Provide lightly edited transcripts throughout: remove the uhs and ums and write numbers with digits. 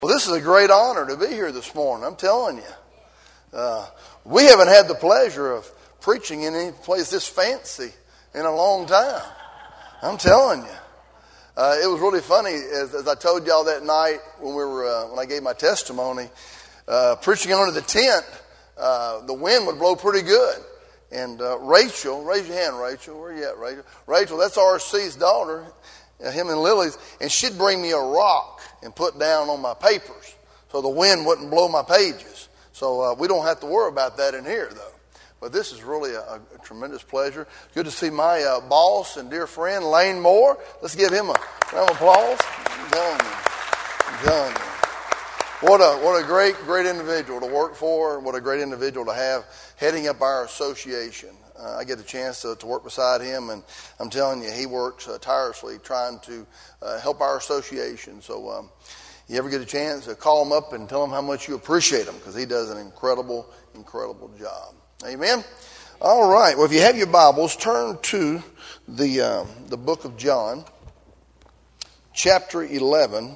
Well, this is a great honor to be here this morning, I'm telling you. We haven't had the pleasure of preaching in any place this fancy in a long time. I'm telling you. It was really funny, as I told y'all that night when I gave my testimony, preaching under the tent, the wind would blow pretty good. And Rachel, raise your hand, Rachel. Where you at, Rachel? Rachel, that's R.C.'s daughter, him and Lily's, and she'd bring me a rock and put down on my papers so the wind wouldn't blow my pages. So we don't have to worry about that in here, though. But this is really a tremendous pleasure. Good to see my boss and dear friend, Lane Moore. Let's give him a round of applause. I'm telling you. What a great individual to work for. What a great individual to have heading up our association. I get a chance to work beside him, and I'm telling you, he works tirelessly trying to help our association. So you ever get a chance to call him up and tell him how much you appreciate him, because he does an incredible job. Amen? All right. Well, if you have your Bibles, turn to the book of John, chapter 11.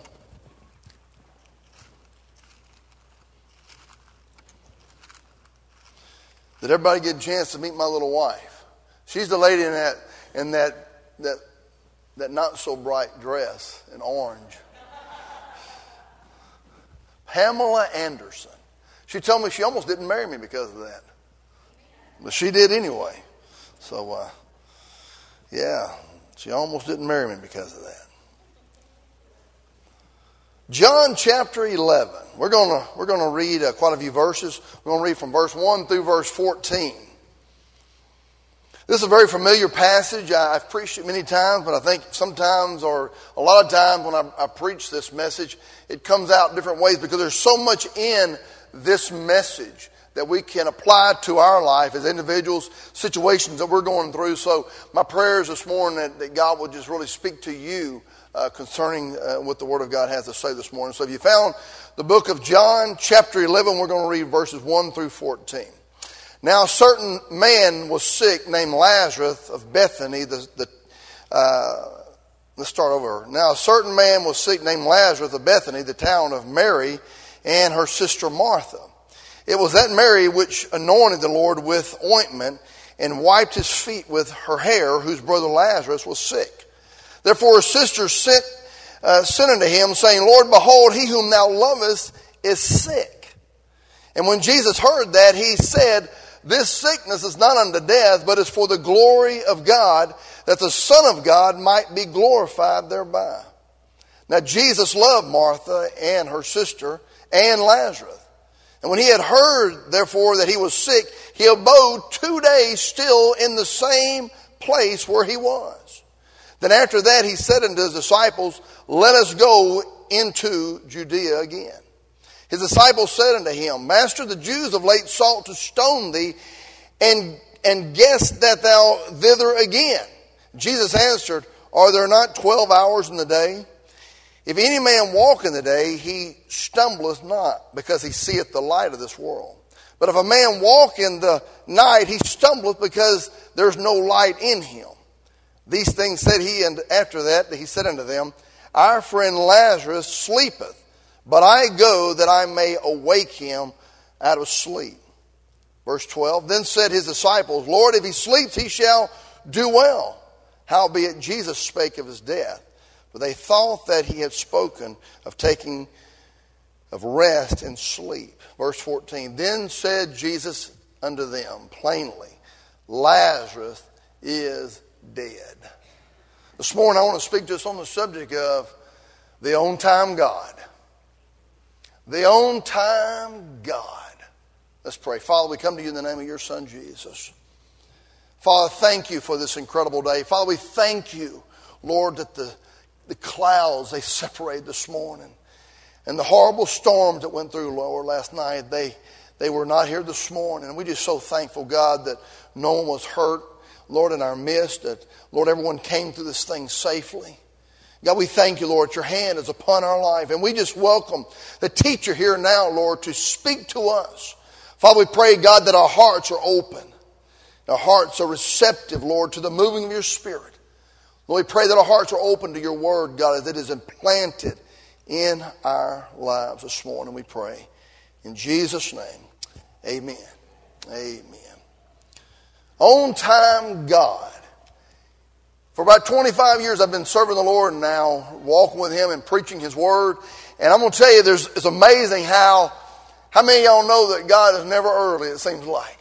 Did everybody get a chance to meet my little wife? She's the lady in that not so bright dress in orange. Pamela Anderson. She told me she almost didn't marry me because of that. But she did anyway. So, yeah, she almost didn't marry me because of that. John chapter 11. We're going to read quite a few verses. We're going to read from verse 1 through verse 14. This is a very familiar passage. I've preached it many times, but I think sometimes, or a lot of times when I preach this message, it comes out different ways because there's so much in this message that we can apply to our life as individuals, situations that we're going through. So my prayer is this morning that God will just really speak to you concerning what the Word of God has to say this morning. So if you found the book of John, chapter 11, we're going to read verses 1 through 14. Now a certain man was sick named Lazarus of Bethany. Let's start over. Now a certain man was sick named Lazarus of Bethany, the town of Mary and her sister Martha. It was that Mary which anointed the Lord with ointment and wiped his feet with her hair, whose brother Lazarus was sick. Therefore his sister sent unto him, saying, Lord, behold, he whom thou lovest is sick. And when Jesus heard that, he said, This sickness is not unto death, but is for the glory of God, that the Son of God might be glorified thereby. Now Jesus loved Martha and her sister and Lazarus. And when he had heard, therefore, that he was sick, he abode 2 days still in the same place where he was. Then after that he said unto his disciples, Let us go into Judea again. His disciples said unto him, Master, the Jews of late sought to stone thee, and guessed that thou thither again. Jesus answered, Are there not 12 hours in the day? If any man walk in the day, he stumbleth not, because he seeth the light of this world. But if a man walk in the night, he stumbleth, because there's no light in him. These things said he, and after that he said unto them, Our friend Lazarus sleepeth, but I go that I may awake him out of sleep. Verse 12, Then said his disciples, Lord, if he sleeps, he shall do well. Howbeit Jesus spake of his death, for they thought that he had spoken of taking of rest and sleep. Verse 14, Then said Jesus unto them plainly, Lazarus is dead. This morning I want to speak just on the subject of the on-time God. The on-time God. Let's pray. Father, we come to you in the name of your Son, Jesus. Father, thank you for this incredible day. Father, we thank you, Lord, that the clouds, they separated this morning. And the horrible storms that went through, Lord, last night, they were not here this morning. And we're just so thankful, God, that no one was hurt, Lord, in our midst, that, Lord, everyone came through this thing safely. God, we thank you, Lord, your hand is upon our life. And we just welcome the teacher here now, Lord, to speak to us. Father, we pray, God, that our hearts are open. Our hearts are receptive, Lord, to the moving of your Spirit. Lord, we pray that our hearts are open to your word, God, as it is implanted in our lives this morning, we pray. In Jesus' name, amen. Amen. On time God. For about 25 years I've been serving the Lord and now walking with Him and preaching His Word. And I'm going to tell you, it's amazing how many of y'all know that God is never early, it seems like.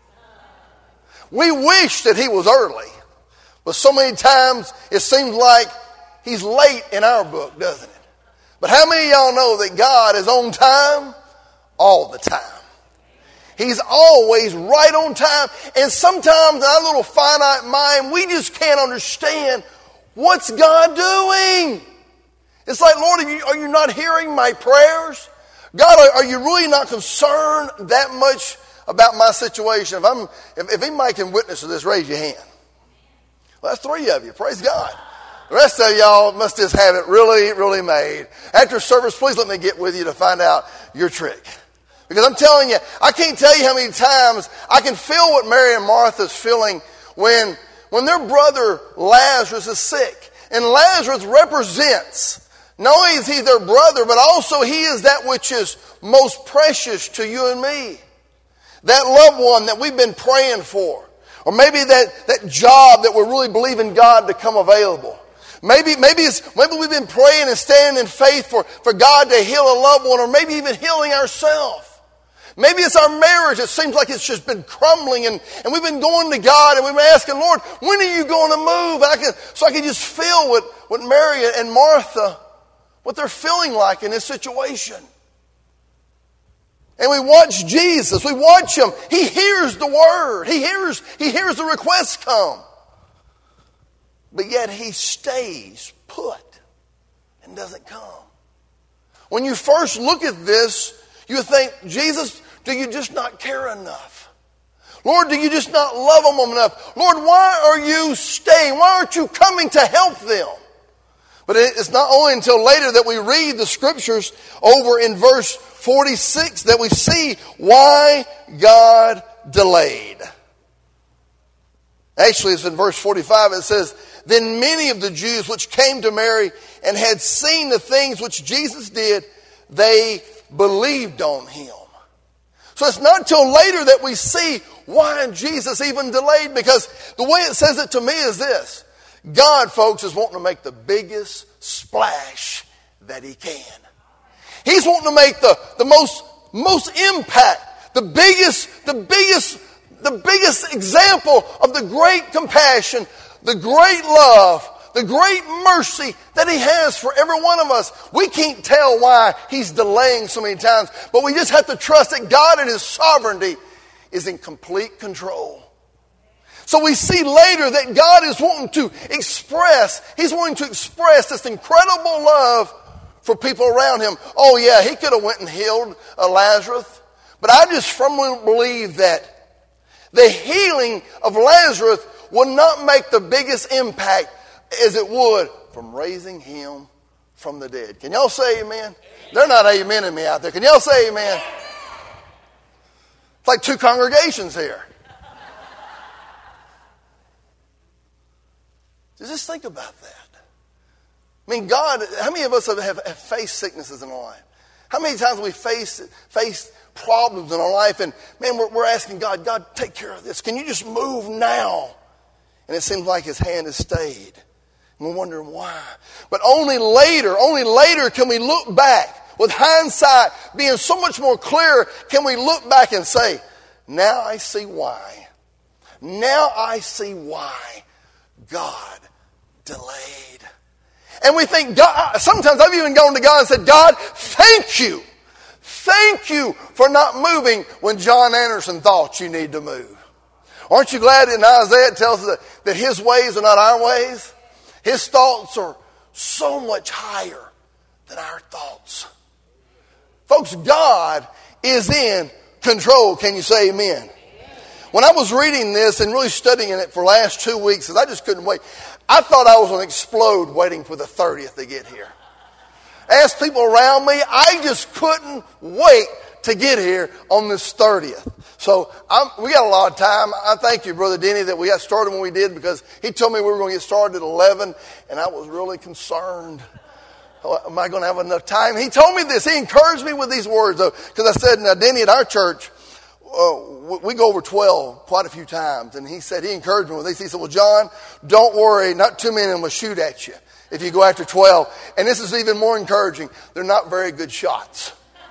We wish that He was early. But so many times it seems like He's late in our book, doesn't it? But how many of y'all know that God is on time all the time? He's always right on time. And sometimes in our little finite mind, we just can't understand what's God doing. It's like, Lord, are you not hearing my prayers? God, are you really not concerned that much about my situation? If anybody can witness to this, raise your hand. Well, that's 3 of you. Praise God. The rest of y'all must just have it really, really made. After service, please let me get with you to find out your trick. Because I'm telling you, I can't tell you how many times I can feel what Mary and Martha's feeling when their brother Lazarus is sick. And Lazarus represents, not only is he their brother, but also he is that which is most precious to you and me. That loved one that we've been praying for. Or maybe that job that we're really believing God to come available. Maybe we've been praying and standing in faith for God to heal a loved one, or maybe even healing ourselves. Maybe it's our marriage. It seems like it's just been crumbling, and we've been going to God and we've been asking, Lord, when are you going to move? So I can just feel what Mary and Martha, what they're feeling like in this situation. And we watch Jesus. We watch Him. He hears the word. He hears the request come. But yet He stays put and doesn't come. When you first look at this, you think, Jesus, do you just not care enough? Lord, do you just not love them enough? Lord, why are you staying? Why aren't you coming to help them? But it's not only until later that we read the scriptures over in verse 46 that we see why God delayed. Actually, it's in verse 45. It says, then many of the Jews which came to Mary and had seen the things which Jesus did, they believed on Him. So it's not till later that we see why Jesus even delayed, because the way it says it to me is this. God, folks, is wanting to make the biggest splash that He can. He's wanting to make the most impact, the biggest example of the great compassion, the great love, the great mercy that He has for every one of us. We can't tell why He's delaying so many times, but we just have to trust that God in His sovereignty is in complete control. So we see later that God is wanting to express, He's wanting to express this incredible love for people around Him. Oh yeah, He could have went and healed Lazarus, but I just firmly believe that the healing of Lazarus would not make the biggest impact as it would from raising him from the dead. Can y'all say amen? They're not amening me out there. Can y'all say amen? It's like 2 congregations here. Just think about that. I mean, God, how many of us have faced sicknesses in our life? How many times have we faced problems in our life, and man, we're asking God, take care of this. Can you just move now? And it seems like His hand has stayed. And we're wondering why. But only later can we look back. With hindsight being so much more clear, can we look back and say, now I see why. Now I see why God delayed. And we think, God, sometimes I've even gone to God and said, God, thank you. Thank you for not moving when John Anderson thought you need to move. Aren't you glad in Isaiah it tells us that His ways are not our ways? His thoughts are so much higher than our thoughts. Folks, God is in control. Can you say amen? When I was reading this and really studying it for the last 2 weeks, because I just couldn't wait, I thought I was going to explode waiting for the 30th to get here. Asked people around me, I just couldn't wait to get here on this 30th. So we got a lot of time. I thank you, Brother Denny, that we got started when we did, because he told me we were going to get started at 11, and I was really concerned am I going to have enough time? He told me this. He encouraged me with these words. Because I said, now, Denny, at our church, we go over 12 quite a few times. And he encouraged me with this. He said, well, John, don't worry. Not too many of them will shoot at you if you go after 12. And this is even more encouraging. They're not very good shots.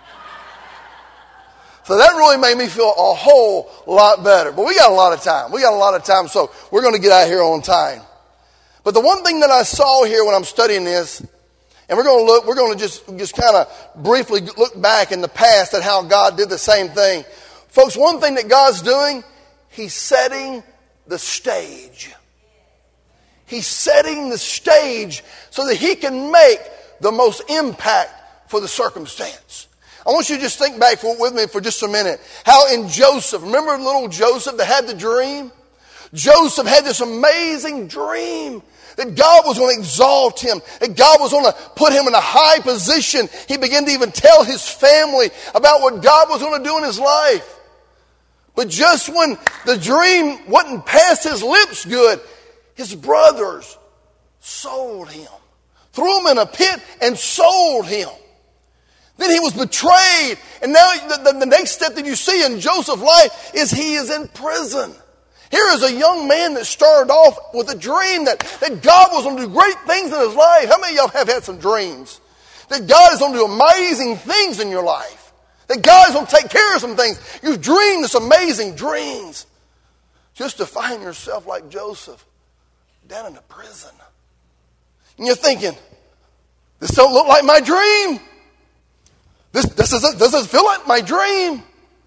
So that really made me feel a whole lot better. But we got a lot of time. So we're going to get out of here on time. But the one thing that I saw here when I'm studying this, and we're going to just kind of briefly look back in the past at how God did the same thing. Folks, one thing that God's doing, He's setting the stage. He's setting the stage so that He can make the most impact for the circumstance. I want you to just think back with me for just a minute. How in Joseph, remember little Joseph that had the dream? Joseph had this amazing dream that God was going to exalt him, that God was going to put him in a high position. He began to even tell his family about what God was going to do in his life. But just when the dream wasn't past his lips good, his brothers sold him, threw him in a pit and sold him. Then he was betrayed. And now the next step that you see in Joseph's life is he is in prison. Here is a young man that started off with a dream that God was going to do great things in his life. How many of y'all have had some dreams? That God is going to do amazing things in your life. That God is going to take care of some things. You've dreamed this amazing dreams. Just to find yourself like Joseph down in a prison. And you're thinking, this don't look like my dream. This doesn't feel like my dream.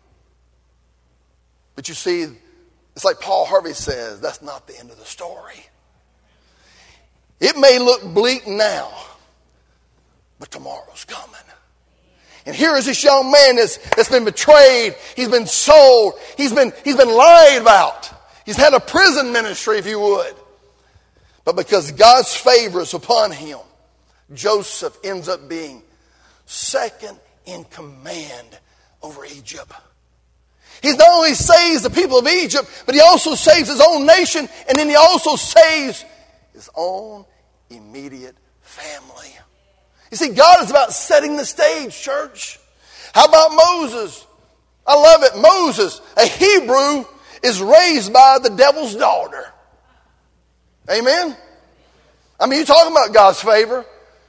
But you see, it's like Paul Harvey says, that's not the end of the story. It may look bleak now, but tomorrow's coming. And here is this young man that's been betrayed. He's been sold. He's been lied about. He's had a prison ministry, if you would. But because God's favor is upon him, Joseph ends up being second in command over Egypt. He not only saves the people of Egypt, but he also saves his own nation, and then he also saves his own immediate family. You see, God is about setting the stage, church. How about Moses? I love it. Moses, a Hebrew, is raised by the devil's daughter. Amen? I mean, you're talking about God's favor.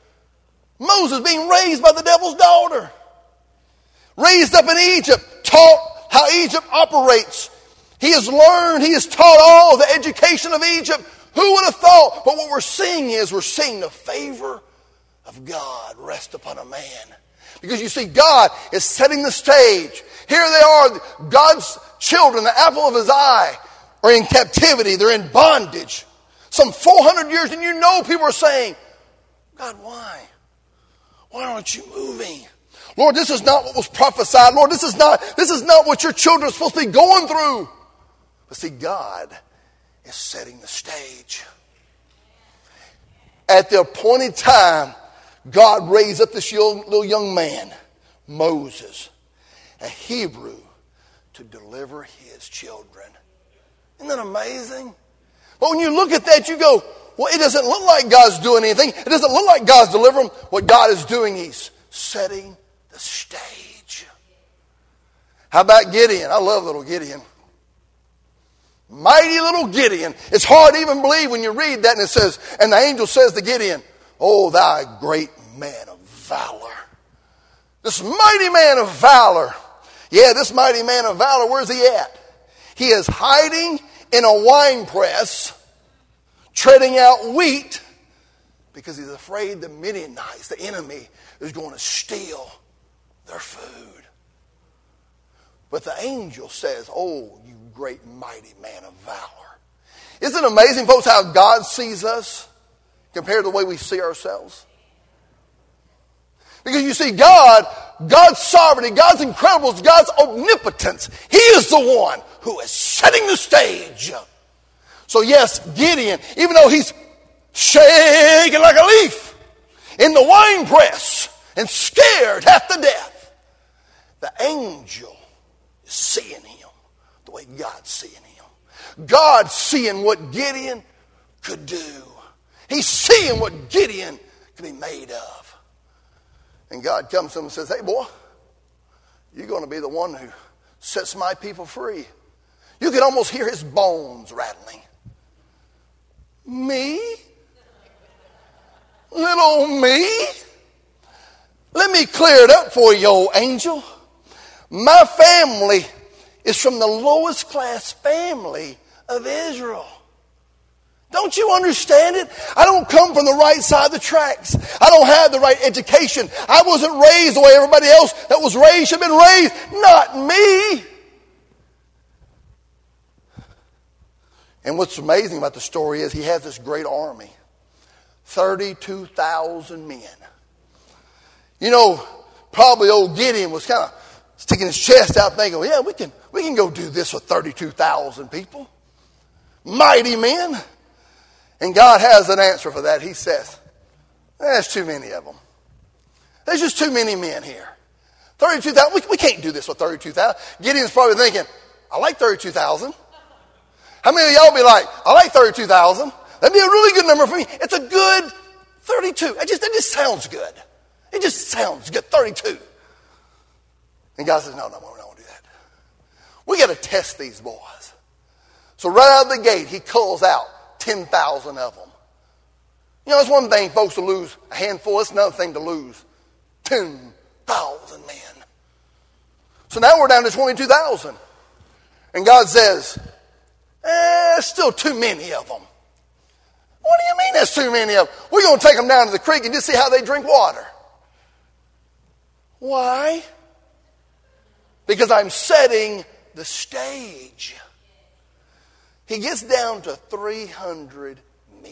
Moses being raised by the devil's daughter. Raised up in Egypt, taught how Egypt operates. He has learned, he has taught all the education of Egypt. Who would have thought? But what we're seeing the favor of God rest upon a man. Because you see, God is setting the stage. Here they are, God's children, the apple of his eye, are in captivity. They're in bondage. Some 400 years, and you know people are saying, God, why? Why aren't you moving? Lord, this is not what was prophesied. Lord, this is not what your children are supposed to be going through. But see, God is setting the stage. At the appointed time, God raised up this little young man, Moses, a Hebrew, to deliver his children. Isn't that amazing? But when you look at that, you go, well, it doesn't look like God's doing anything. It doesn't look like God's delivering. What God is doing, he's setting the stage. How about Gideon? I love little Gideon. Mighty little Gideon. It's hard to even believe when you read that and it says, and the angel says to Gideon, oh, thou great man of valor. This mighty man of valor. Yeah, this mighty man of valor, where's he at? He is hiding in a wine press, treading out wheat, because he's afraid the Midianites, the enemy, is going to steal their food. But the angel says, oh, you great mighty man of valor. Isn't it amazing, folks, how God sees us compared to the way we see ourselves? Because you see, God's sovereignty, God's incredible, God's omnipotence. He is the one who is setting the stage. So yes, Gideon, even though he's shaking like a leaf in the wine press and scared half to death, the angel is seeing him the way God's seeing him. God's seeing what Gideon could do. He's seeing what Gideon could be made of. And God comes to him and says, hey, boy, you're going to be the one who sets my people free. You can almost hear his bones rattling. Me? Little me? Let me clear it up for you, old angel. My family is from the lowest class family of Israel. Don't you understand it? I don't come from the right side of the tracks. I don't have the right education. I wasn't raised the way everybody else that was raised should have been raised. Not me. And what's amazing about the story is he has this great army. 32,000 men. You know, probably old Gideon was kind of sticking his chest out thinking, yeah, we can go do this with 32,000 people. Mighty men. And God has an answer for that. He says, there's too many of them. There's just too many men here. 32,000, we can't do this with 32,000. Gideon's probably thinking, I like 32,000. How many of y'all be like, I like 32,000. That'd be a really good number for me. It's a good 32. It just sounds good. It just sounds good, 32. And God says, no, we don't want to do that. We got to test these boys. So right out of the gate, he calls out 10,000 of them. You know, it's one thing, folks, to lose a handful. It's another thing to lose 10,000 men. So now we're down to 22,000. And God says, still too many of them. What do you mean there's too many of them? We're going to take them down to the creek and just see how they drink water. Why? Because I'm setting the stage. He gets down to 300 men.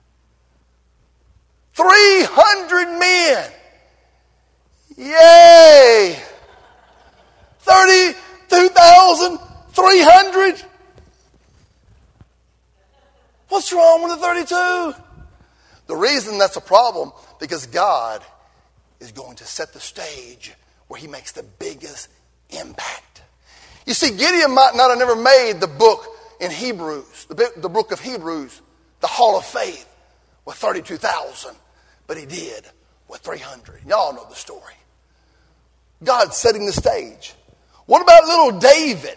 300 men! Yay! 32,300? What's wrong with the 32? The reason that's a problem, because God is going to set the stage where he makes the biggest impact. You see, Gideon might not have never made the book in Hebrews, the book of Hebrews, the Hall of Faith, with 32,000. But he did with 300. Y'all know the story. God's setting the stage. What about little David?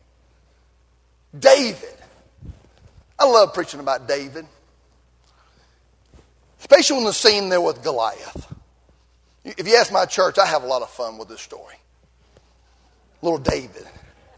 David. I love preaching about David. Especially when the scene there with Goliath. If you ask my church, I have a lot of fun with this story. Little David.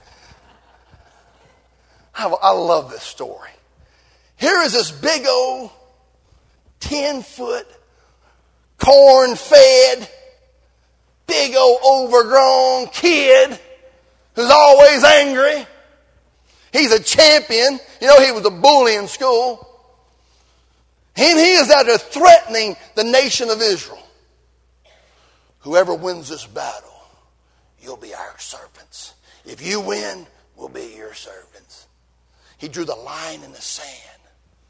I love this story. Here is this big old 10-foot corn-fed, big old overgrown kid who's always angry. He's a champion. You know, he was a bully in school. And he is out there threatening the nation of Israel. Whoever wins this battle, you'll be our servants. If you win, we'll be your servants. He drew the line in the sand.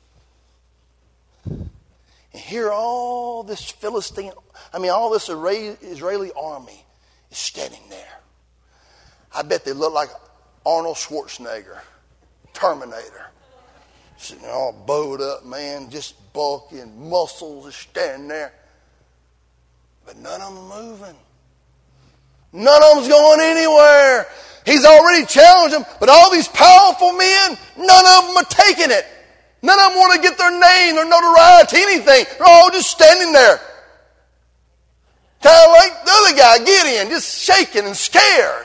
And here all this all this Israeli army is standing there. I bet they look like Arnold Schwarzenegger, Terminator. Sitting all bowed up, man, just bulky and muscles just standing there. But none of them are moving. None of them's going anywhere. He's already challenged them, but all these powerful men, none of them are taking it. None of them want to get their name or notoriety, anything. They're all just standing there. Kind of like the other guy, Gideon, just shaking and scared.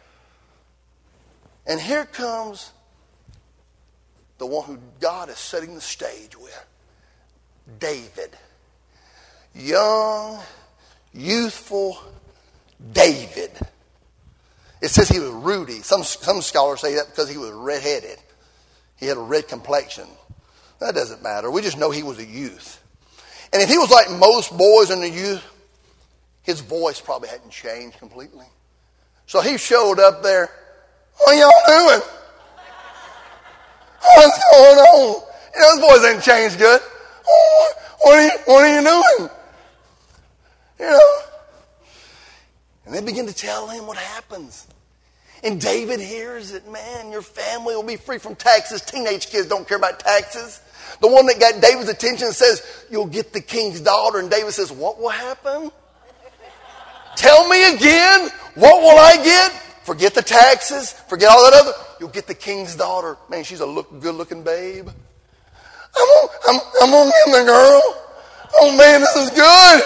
And here comes the one who God is setting the stage with. David. Young, youthful David. It says he was ruddy. Some scholars say that because he was redheaded. He had a red complexion. That doesn't matter. We just know he was a youth. And if he was like most boys in the youth, his voice probably hadn't changed completely. So he showed up there. What are y'all doing? What's going on? You know, his voice ain't changed good. What are you doing? You know? And they begin to tell him what happens. And David hears it. Man, your family will be free from taxes. Teenage kids don't care about taxes. The one that got David's attention says, you'll get the king's daughter. And David says, what will happen? Tell me again, what will I get? Forget the taxes, forget all that other. You'll get the king's daughter. Man, she's a good-looking babe. I'm gonna get the girl. Oh man, this is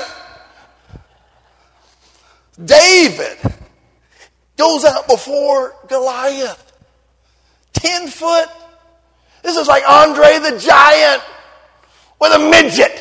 good. David goes out before Goliath. 10 foot. This is like Andre the Giant with a midget.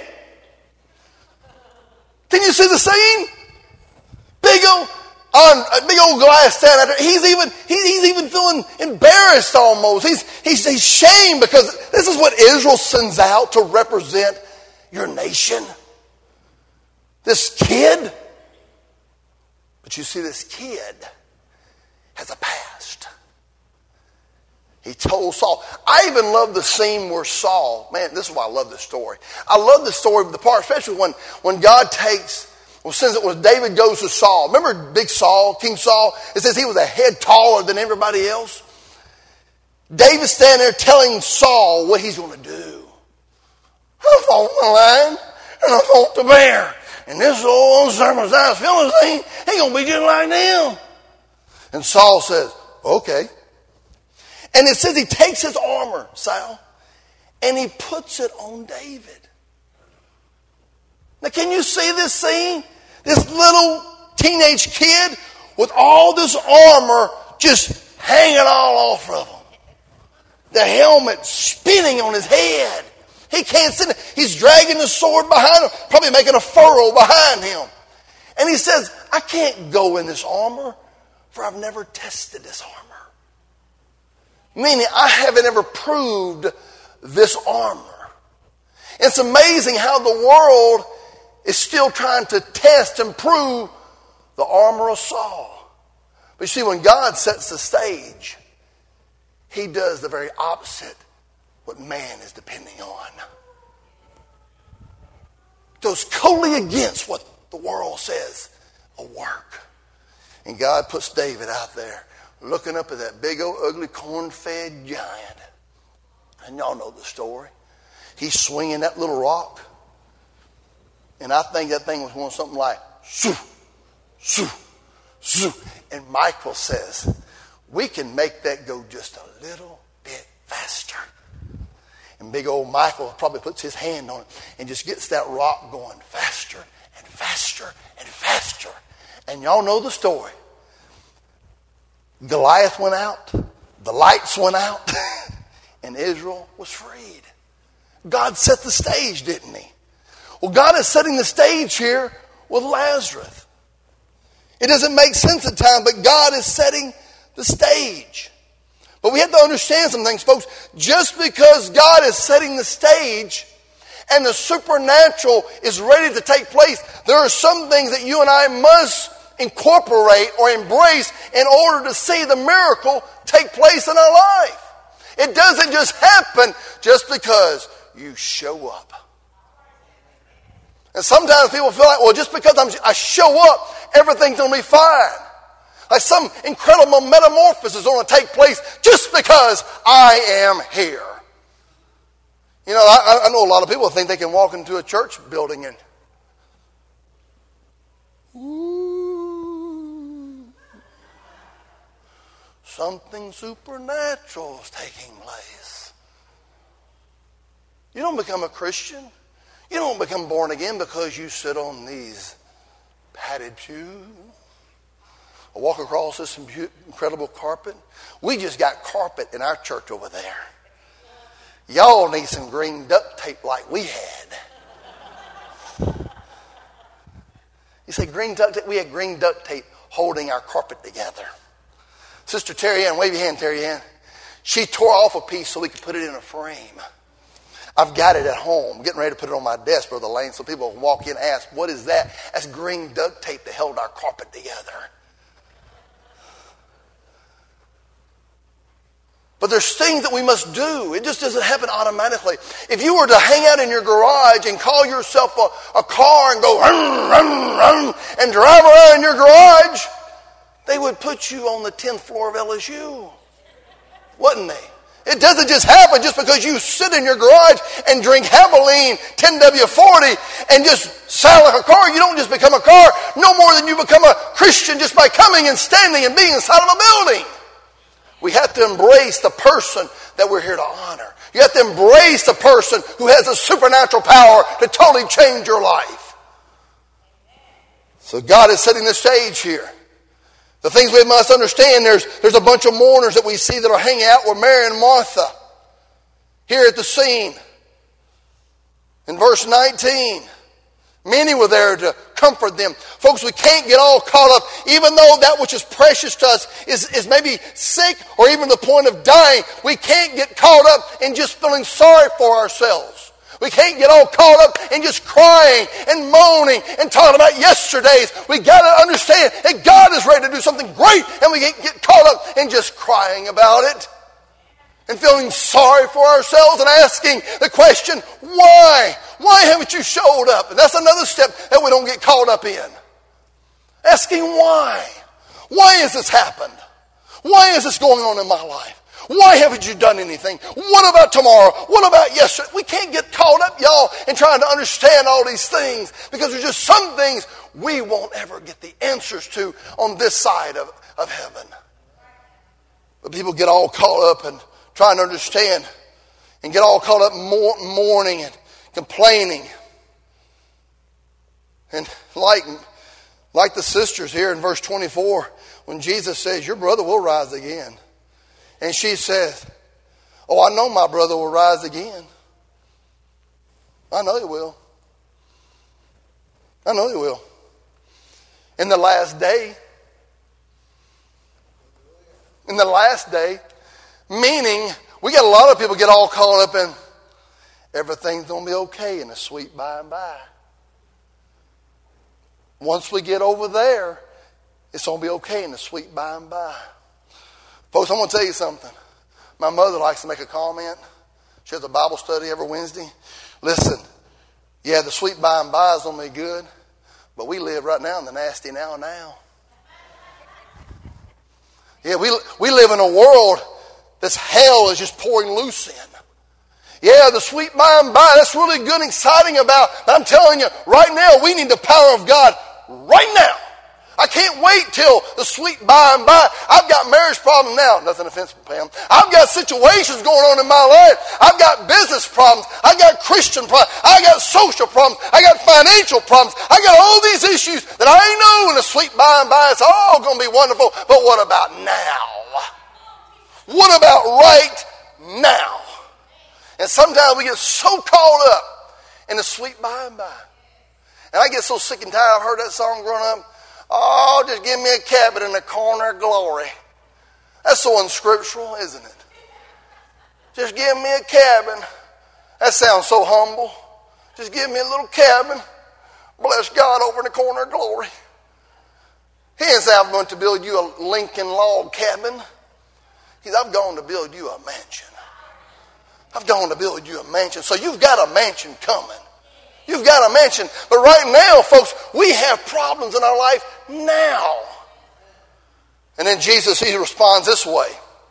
Can you see the scene? Big old Goliath standing out there. He's even feeling embarrassed almost. He's shamed because this is what Israel sends out to represent your nation. This kid. But you see, this kid has a past. He told Saul. I even love the scene where Saul, man, this is why I love this story. I love the story, the part, especially when God since it was David goes to Saul. Remember big Saul, King Saul? It says he was a head taller than everybody else. David's standing there telling Saul what he's going to do. I fought the lion and I fought the bear. And this old uncircumcised Philistine, he's going to be just like them. And Saul says, okay. And it says he takes his armor, Sal, and he puts it on David. Now, can you see this scene? This little teenage kid with all this armor just hanging all off of him. The helmet spinning on his head. He can't sit there. He's dragging the sword behind him, probably making a furrow behind him. And he says, I can't go in this armor, for I've never tested this armor. Meaning, I haven't ever proved this armor. It's amazing how the world is still trying to test and prove the armor of Saul. But you see, when God sets the stage, he does the very opposite what man is depending on. Goes totally against what the world says will work. And God puts David out there looking up at that big old ugly corn-fed giant. And y'all know the story. He's swinging that little rock. And I think that thing was going something like, shoo, shoo, shoo. And Michael says, we can make that go just a little bit faster. And big old Michael probably puts his hand on it and just gets that rock going faster and faster and faster. And y'all know the story. Goliath went out, the lights went out, and Israel was freed. God set the stage, didn't he? Well, God is setting the stage here with Lazarus. It doesn't make sense at times, but God is setting the stage. But we have to understand some things, folks. Just because God is setting the stage and the supernatural is ready to take place, there are some things that you and I must incorporate or embrace in order to see the miracle take place in our life. It doesn't just happen just because you show up. And sometimes people feel like, well, just because I show up, everything's going to be fine. Like some incredible metamorphosis is going to take place just because I am here. You know, I know a lot of people think they can walk into a church building and, ooh, something supernatural is taking place. You don't become a Christian. You don't become born again because you sit on these padded pews or walk across this incredible carpet. We just got carpet in our church over there. Y'all need some green duct tape like we had. You say green duct tape? We had green duct tape holding our carpet together. Sister Terry Ann, wave your hand, Terry Ann. She tore off a piece so we could put it in a frame. I've got it at home. I'm getting ready to put it on my desk, Brother Lane, so people can walk in and ask, what is that? That's green duct tape that held our carpet together. But there's things that we must do. It just doesn't happen automatically. If you were to hang out in your garage and call yourself a car and go rum, rum, rum, and drive around in your garage, they would put you on the 10th floor of LSU, wouldn't they? It doesn't just happen just because you sit in your garage and drink Havoline 10W40 and just sound like a car. You don't just become a car no more than you become a Christian just by coming and standing and being inside of a building. We have to embrace the person that we're here to honor. You have to embrace the person who has a supernatural power to totally change your life. So God is setting the stage here. The things we must understand, there's a bunch of mourners that we see that are hanging out with Mary and Martha here at the scene. In verse 19, many were there to comfort them. Folks, we can't get all caught up, even though that which is precious to us is maybe sick or even the point of dying. We can't get caught up in just feeling sorry for ourselves. We can't get all caught up in just crying and moaning and talking about yesterdays. We got to understand that God is ready to do something great, and we can't get caught up in just crying about it and feeling sorry for ourselves and asking the question, why? Why haven't you showed up? And that's another step that we don't get caught up in. Asking why? Why has this happened? Why is this going on in my life? Why haven't you done anything? What about tomorrow? What about yesterday? We can't get caught up, y'all, in trying to understand all these things, because there's just some things we won't ever get the answers to on this side of heaven. But people get all caught up and trying to understand and get all caught up mourning and complaining. And like the sisters here in verse 24, when Jesus says, your brother will rise again. And she says, oh, I know my brother will rise again. I know he will. I know he will. In the last day. In the last day. Meaning, we got a lot of people get all caught up in everything's going to be okay in the sweet by and by. Once we get over there, it's going to be okay in the sweet by and by. Folks, I'm going to tell you something. My mother likes to make a comment. She has a Bible study every Wednesday. Listen, yeah, the sweet by and by is going to be good, but we live right now in the nasty now. Yeah, we live in a world that's hell is just pouring loose in. Yeah, the sweet by and by, that's really good and exciting about. But I'm telling you, right now, we need the power of God right now. I can't wait till the sweet by and by. I've got marriage problems now. Nothing offensive, Pam. I've got situations going on in my life. I've got business problems. I've got Christian problems. I've got social problems. I got financial problems. I got all these issues that I know in the sweet by and by. It's all going to be wonderful. But what about now? What about right now? And sometimes we get so caught up in the sweet by and by. And I get so sick and tired. I've heard that song growing up. Oh, just give me a cabin in the corner of glory. That's so unscriptural, isn't it? Just give me a cabin. That sounds so humble. Just give me a little cabin. Bless God over in the corner of glory. He didn't say, I'm going to build you a Lincoln log cabin. He said, I've gone to build you a mansion. I've gone to build you a mansion. So you've got a mansion coming. You've got a mansion. But right now, folks, we have problems in our life now. And then Jesus, he responds this way.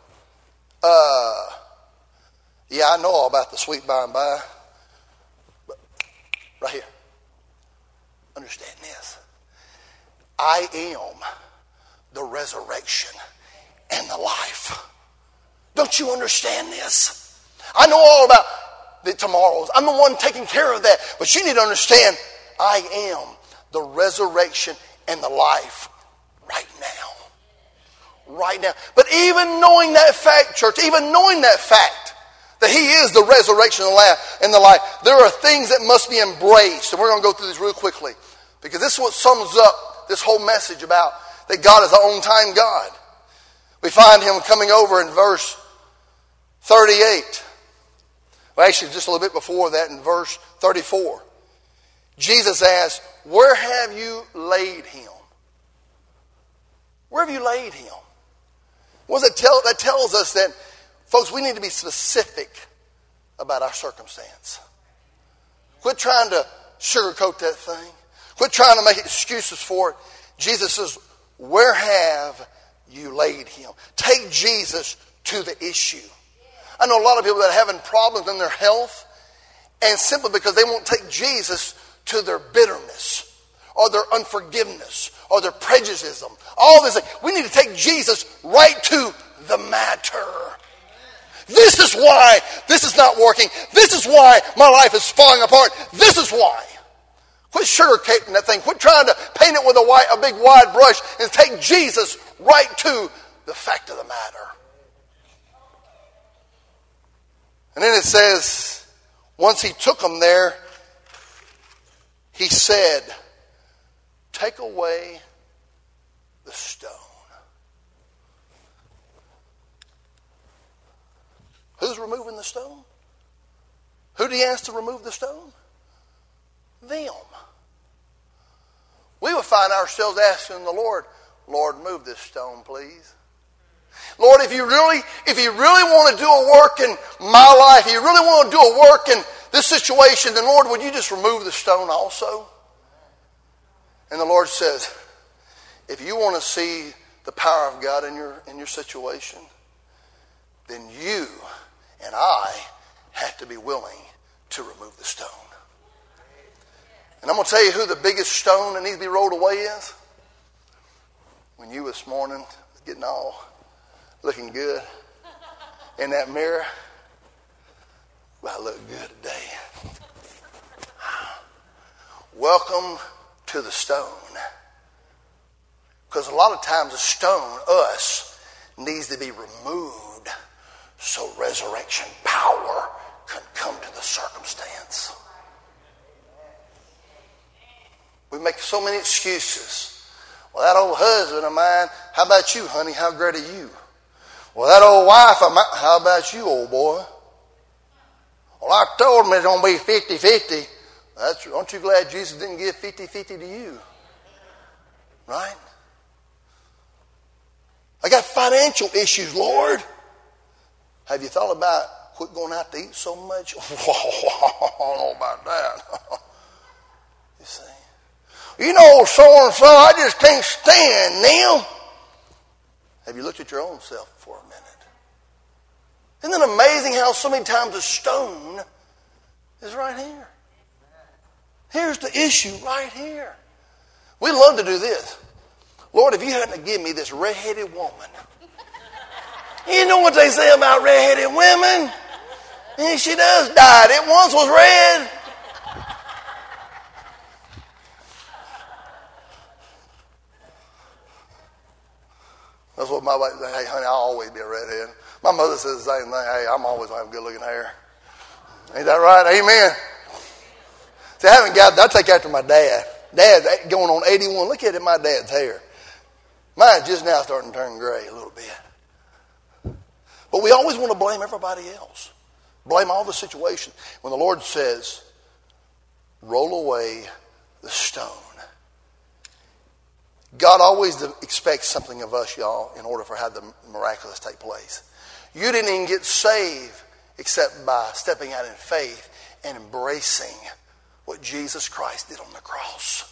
Yeah, I know all about the sweet by and by. But right here. Understand this. I am the resurrection and the life. Don't you understand this? I know all about the tomorrows. I'm the one taking care of that. But you need to understand, I am the resurrection and the life right now. Right now. But even knowing that fact, church, even knowing that fact, that he is the resurrection and the life, there are things that must be embraced. And we're going to go through these real quickly. Because this is what sums up this whole message about that God is an on-time God. We find him coming over in verse 38. Well, actually, just a little bit before that in verse 34. Jesus asked, where have you laid him? Where have you laid him? What does that tell? That tells us that, folks, we need to be specific about our circumstance. Quit trying to sugarcoat that thing. Quit trying to make excuses for it. Jesus says, where have you laid him? Take Jesus to the issue. I know a lot of people that are having problems in their health, and simply because they won't take Jesus to their bitterness or their unforgiveness or their prejudice. All this. We need to take Jesus right to the matter. This is why this is not working. This is why my life is falling apart. This is why. Quit sugarcoating that thing. Quit trying to paint it with a big wide brush, and take Jesus right to the fact of the matter. And then it says, once he took them there, he said, take away the stone. Who's removing the stone? Who did he ask to remove the stone? Them. We would find ourselves asking the Lord, Lord, move this stone, please. Lord, if you really want to do a work in my life, if you really want to do a work in this situation, then Lord, would you just remove the stone also? And the Lord says, if you want to see the power of God in your situation, then you and I have to be willing to remove the stone. And I'm going to tell you who the biggest stone that needs to be rolled away is. When you this morning was getting all looking good in that mirror, well, I look good today. Welcome to the stone. Because a lot of times the stone, us, needs to be removed so resurrection power can come to the circumstance. We make so many excuses. Well, that old husband of mine, how about you, honey? How great are you? Well, that old wife of mine, how about you, old boy? Well, I told him it's going to be 50-50. Aren't you glad Jesus didn't give 50-50 to you? Right? I got financial issues, Lord. Have you thought about quit going out to eat so much? I don't know about that. You see? You know, so-and-so, I just can't stand them. Have you looked at your own self for a minute? Isn't it amazing how so many times a stone is right here? Here's the issue right here. We love to do this. Lord, if you hadn't given me this red-headed woman. You know what they say about red-headed women? And she does die. It once was red. That's what my wife said. Hey, honey, I'll always be a redhead. My mother says the same thing. Hey, I'm always going to have good-looking hair. Ain't that right? Amen. See, I haven't got, I take after my dad. Dad's going on 81. Look at my dad's hair. Mine's just now starting to turn gray a little bit. But we always want to blame everybody else. Blame all the situation. When the Lord says, roll away the stone. God always expects something of us, y'all, in order for how the miraculous take place. You didn't even get saved except by stepping out in faith and embracing what Jesus Christ did on the cross.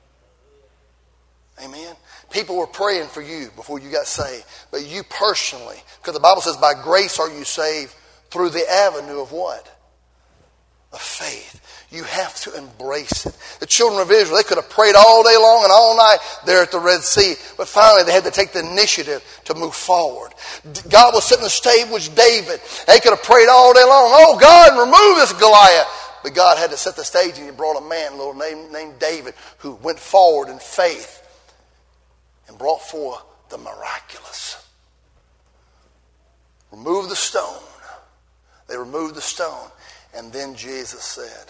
Amen. People were praying for you before you got saved. But you personally, because the Bible says by grace are you saved through the avenue of what? Of faith. You have to embrace it. The children of Israel, they could have prayed all day long and all night there at the Red Sea. But finally they had to take the initiative to move forward. God was setting the stage with David. They could have prayed all day long. Oh God, remove this Goliath. But God had to set the stage, and he brought a man, a little named David, who went forward in faith and brought forth the miraculous. Remove the stone. They removed the stone. And then Jesus said,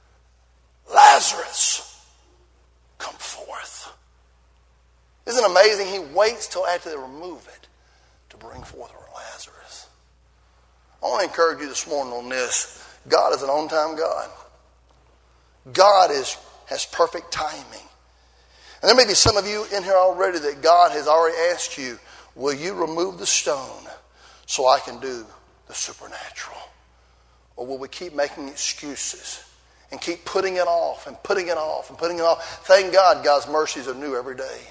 Lazarus, come forth. Isn't it amazing? He waits till after they remove it to bring forth Lazarus. I want to encourage you this morning on this. God is an on-time God. God has perfect timing. And there may be some of you in here already that God has already asked you, will you remove the stone so I can do the supernatural? Or will we keep making excuses and keep putting it off and putting it off and putting it off? Thank God God's mercies are new every day.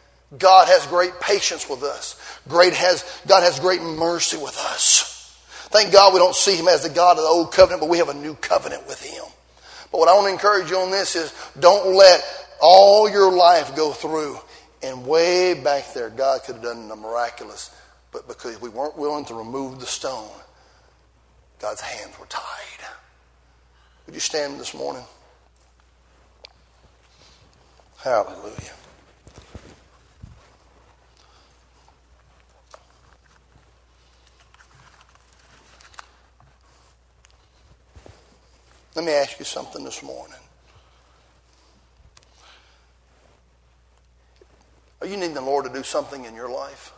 God has great patience with us. God has great mercy with us. Thank God we don't see him as the God of the old covenant, but we have a new covenant with him. But what I want to encourage you on this is don't let all your life go through. And way back there, God could have done the miraculous. But because we weren't willing to remove the stone, God's hands were tied. Would you stand this morning? Hallelujah. Let me ask you something this morning. Are you needing the Lord to do something in your life?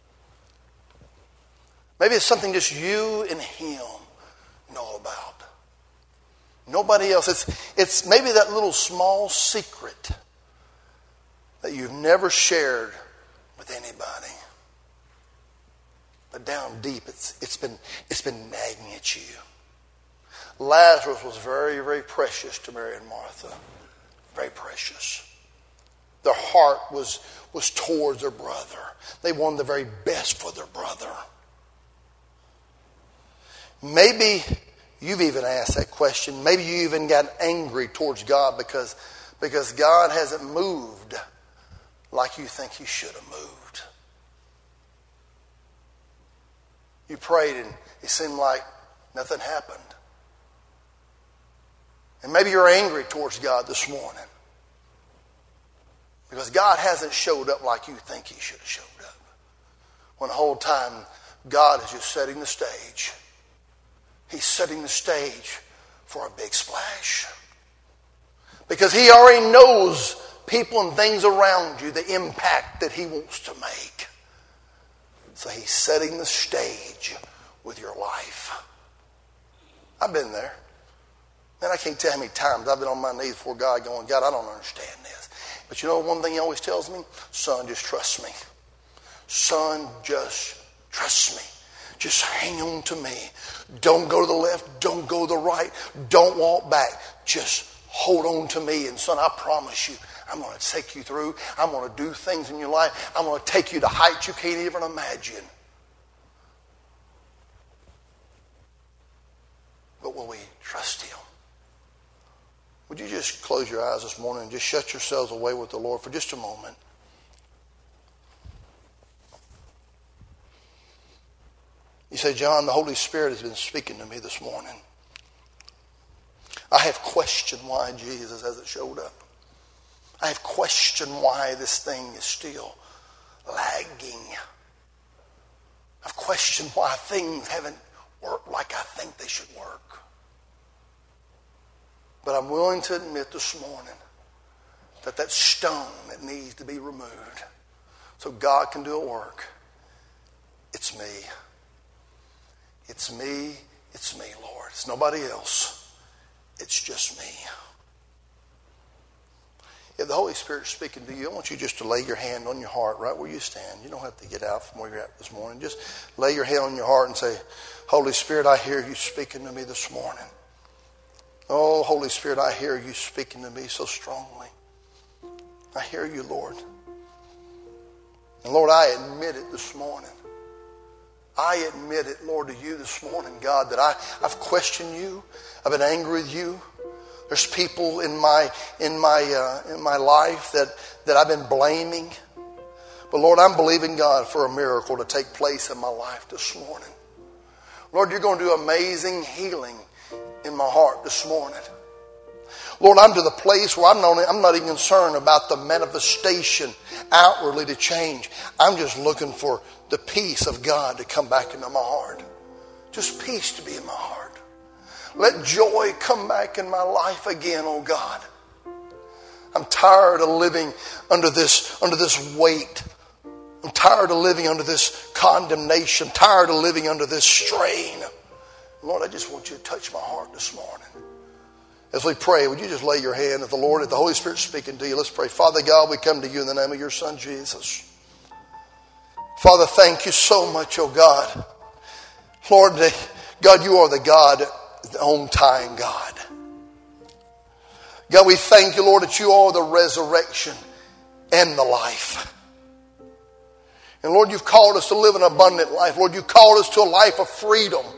Maybe it's something just you and him know about. Nobody else. It's maybe that little small secret that you've never shared with anybody. But down deep, it's been nagging at you. Lazarus was very, very precious to Mary and Martha. Very precious. Their heart was towards their brother. They wanted the very best for their brother. Maybe you've even asked that question. Maybe you even got angry towards God because God hasn't moved like you think he should have moved. You prayed and it seemed like nothing happened. And maybe you're angry towards God this morning because God hasn't showed up like you think he should have showed up. When the whole time God is just setting the stage. He's setting the stage for a big splash. Because he already knows people and things around you, the impact that he wants to make. So he's setting the stage with your life. I've been there. Man, I can't tell how many times I've been on my knees before God going, God, I don't understand this. But you know one thing he always tells me? Son, just trust me. Son, just trust me. Just hang on to me. Don't go to the left. Don't go to the right. Don't walk back. Just hold on to me. And son, I promise you, I'm going to take you through. I'm going to do things in your life. I'm going to take you to heights you can't even imagine. But will we trust him? Would you just close your eyes this morning and just shut yourselves away with the Lord for just a moment? You say, John, the Holy Spirit has been speaking to me this morning. I have questioned why Jesus hasn't showed up. I have questioned why this thing is still lagging. I've questioned why things haven't worked like I think they should work. But I'm willing to admit this morning that stone that needs to be removed so God can do a work, it's me. It's me, Lord. It's nobody else. It's just me. If the Holy Spirit's speaking to you, I want you just to lay your hand on your heart right where you stand. You don't have to get out from where you're at this morning. Just lay your hand on your heart and say, Holy Spirit, I hear you speaking to me this morning. Oh, Holy Spirit, I hear you speaking to me so strongly. I hear you, Lord. And Lord, I admit it this morning. I admit it, Lord, to you this morning, God, that I've questioned you. I've been angry with you. There's people in my life that I've been blaming. But Lord, I'm believing God for a miracle to take place in my life this morning. Lord, you're going to do amazing healing in my heart this morning. Lord, I'm to the place where I'm not even concerned about the manifestation outwardly to change. I'm just looking for the peace of God to come back into my heart. Just peace to be in my heart. Let joy come back in my life again, oh God. I'm tired of living under this weight. I'm tired of living under this condemnation. Tired of living under this strain. Lord, I just want you to touch my heart this morning. As we pray, would you just lay your hand at the Lord, if the Holy Spirit's speaking to you? Let's pray. Father God, we come to you in the name of your Son, Jesus. Father, thank you so much, oh God. Lord, God, you are the God, the on time God. God, we thank you, Lord, that you are the resurrection and the life. And Lord, you've called us to live an abundant life. Lord, you've called us to a life of freedom.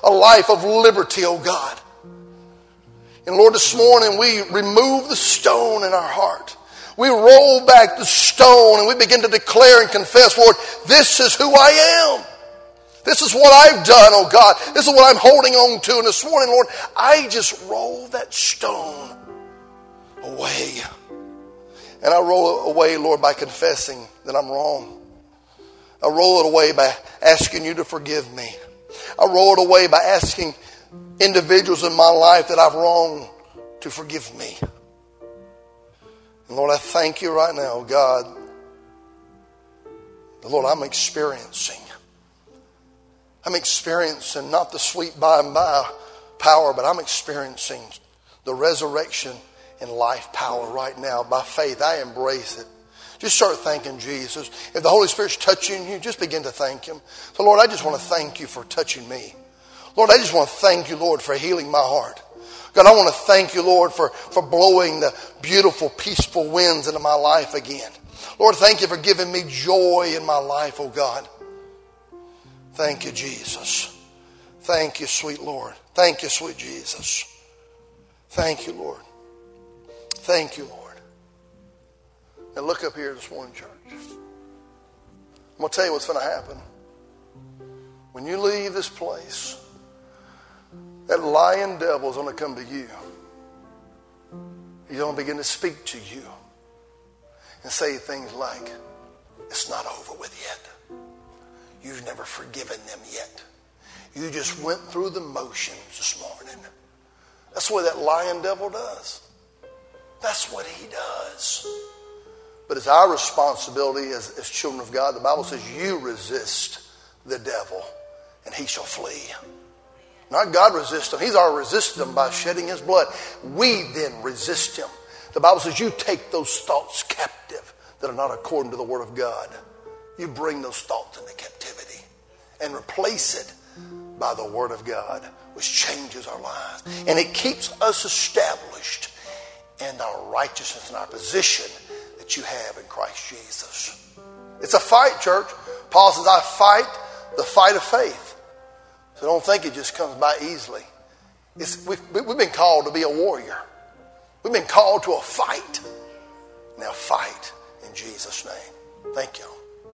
a life of liberty, oh God. And Lord, this morning we remove the stone in our heart. We roll back the stone and we begin to declare and confess, Lord, this is who I am. This is what I've done, oh God. This is what I'm holding on to. And this morning, Lord, I just roll that stone away. And I roll it away, Lord, by confessing that I'm wrong. I roll it away by asking you to forgive me. I roll it away by asking individuals in my life that I've wronged to forgive me. And Lord, I thank you right now, God. Lord, I'm experiencing not the sweet by and by power, but I'm experiencing the resurrection and life power right now. By faith, I embrace it. Just start thanking Jesus. If the Holy Spirit's touching you, just begin to thank Him. So Lord, I just want to thank you for touching me. Lord, I just want to thank you, Lord, for healing my heart. God, I want to thank you, Lord, for blowing the beautiful, peaceful winds into my life again. Lord, thank you for giving me joy in my life, oh God. Thank you, Jesus. Thank you, sweet Lord. Thank you, sweet Jesus. Thank you, Lord. Thank you, Lord. Now look up here this morning, church. I'm going to tell you what's going to happen. When you leave this place, that lying devil is going to come to you. He's going to begin to speak to you and say things like, it's not over with yet. You've never forgiven them yet. You just went through the motions this morning. That's what that lying devil does. That's what he does. But it's our responsibility as children of God. The Bible says you resist the devil and he shall flee. Not God resist him. He's already resisted him by shedding his blood. We then resist him. The Bible says you take those thoughts captive that are not according to the word of God. You bring those thoughts into captivity and replace it by the word of God, which changes our lives. And it keeps us established in our righteousness and our position that you have in Christ Jesus. It's a fight, church. Paul says, I fight the fight of faith. So don't think it just comes by easily. We've been called to be a warrior. We've been called to a fight. Now fight in Jesus' name. Thank you.